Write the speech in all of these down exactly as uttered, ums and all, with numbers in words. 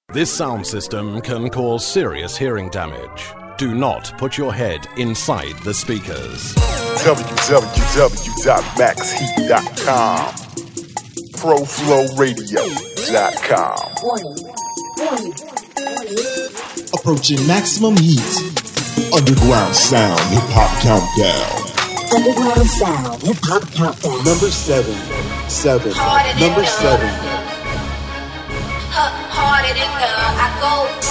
This sound system can cause serious hearing damage. Do not put your head inside the speakers. w w w dot max heat dot com pro flow radio dot com. Approaching maximum heat. Underground sound hip hop countdown. Underground sound hip hop countdown. Number seven. Seven. Harder Number than seven. Huh, harder than the I go.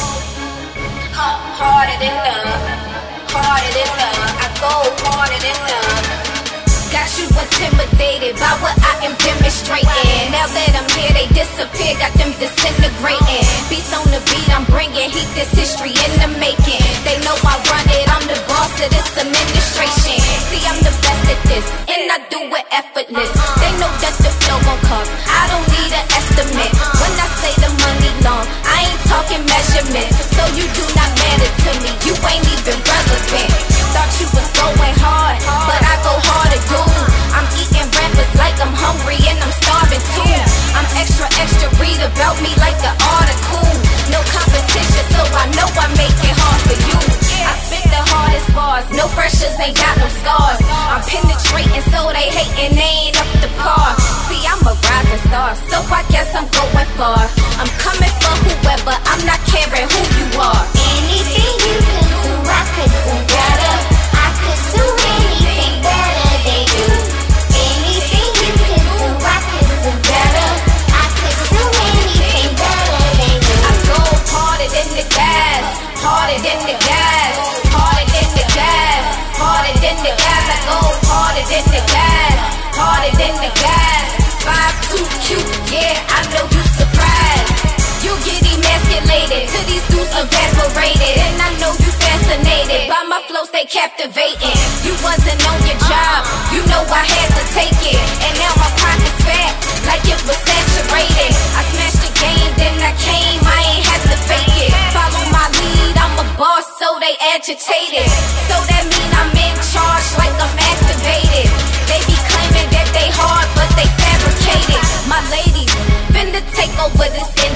Huh, harder than the harder than the I go. Harder than the got you intimidated by what I am demonstrating. Now that I'm here, they disappear, got them disintegrating. Beats on the beat, I'm bringing heat, this history in the making. They know I run it, I'm the boss of this administration. See, I'm the best at this, and I do it effortless. They know that the flow gon' cost, I don't need an estimate. When I say the money long, I ain't talking measurements. So you do not matter to me, you ain't even relevant. Thought you was going hard, but I go harder, dude. I'm eating rappers like I'm hungry and I'm starving too. I'm extra, extra, read about me like an article. No competition, so I know I make it hard for you. I spit the hardest bars, no freshers ain't got no scars. I'm penetrating, so they hating, they ain't up to par. See, I'm a rising star, so I guess I'm going far. I'm coming for whoever, I'm not caring who you are. Anything you could do, I could do better. I could do anything better than you. Anything you could do, I could do better. I could do anything better than you. I go harder than the gas, harder than the gas, harder than the gas, harder than the gas. I go harder than the gas, harder than the gas. Five too cute, yeah, I know you surprised. You get emasculated, to these dudes evaporated. And I know you fascinated by my flow, stay captivating. You wasn't on your job, you know I had to take it. And now my pocket's fat, like it was saturated. I smashed the game, then I came, I ain't had to fake it. Follow my lead, I'm a boss, so they agitated. So that mean I'm in charge, like I'm activated. They be claiming that they hard, but they fabricated. My ladies, finna take over this industry.